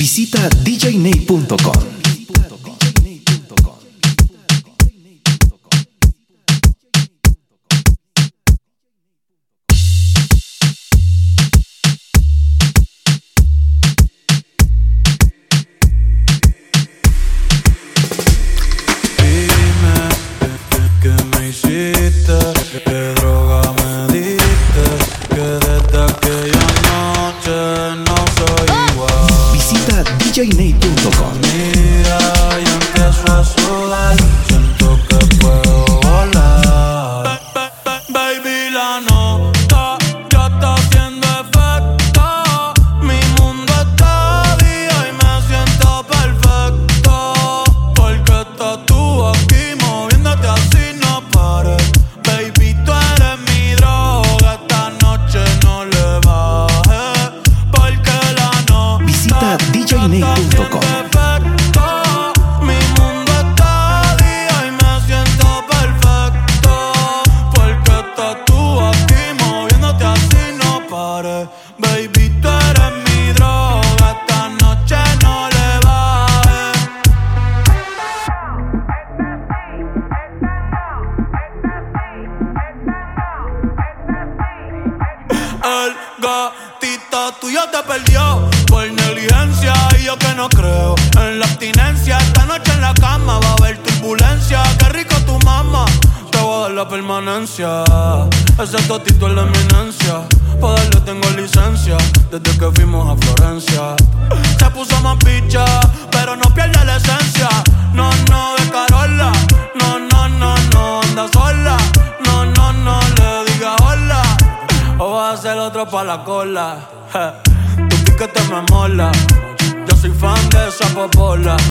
Visita djnate.com. ¿Qué droga me diste? Que desde aquella noche no soy igual. Visita djnate.com. Mira, y empiezo a sudar. Siento que puedo volar. Baby, la nota ya está haciendo efecto. Mi mundo está día y me siento perfecto. Porque estás tú aquí moviéndote así, no pares. Baby, tú eres mi droga, esta noche no le bajes. Porque la nota Visita djnate.com. mi mundo está día y me siento perfecto. Porque estás tú aquí moviéndote así, no pares. Baby, tú eres mi droga, esta noche no le bajes. El gatito tuyo te perdió por negligencia. Y yo que no creo en la abstinencia. Esta noche en la cama va a haber turbulencia. Qué rico tu mamá, te voy a dar la permanencia. Ese totito es la eminencia. Pa' darle tengo licencia desde que fuimos a Florencia. Se puso más picha, pero no pierde la esencia. No, no, de Carola. No, no, no, no, anda sola. No, no, no, le diga hola. O vas a hacer otro pa' la cola. Tu piquete me mola. Yo soy fan de esa popola.